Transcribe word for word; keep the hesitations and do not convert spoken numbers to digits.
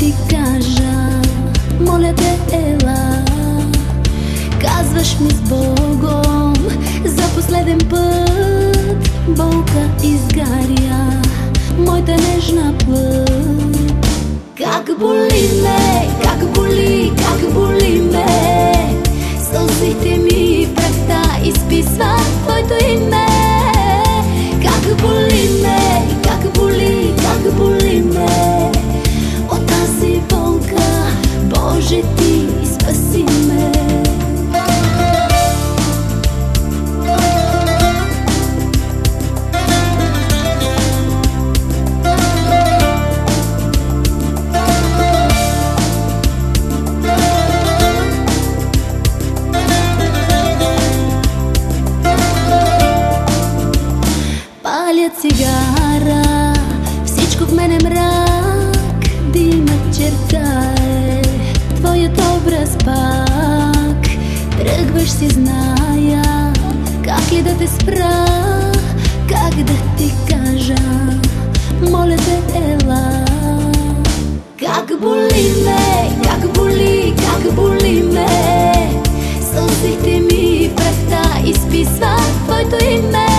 ти кажа, моля те, ела. Казваш ми с Богом за последен път, болка изгаря моята нежна плът. Как боли ме, как боли, как боли ме, сълзите ми в прахта изписват твоето име. Как боли ме, как боли, как боли ме, от тази болка, Боже, ти спаси ме. Паля цигара, всичко в мен е мрак, димът чертае твоят образ пак. Тръгваш си, зная как ли да те спра, как да ти кажа, моля те, ела. Как боли ме, как боли, как боли ме, сълзите ми в прахта изписват твоето име.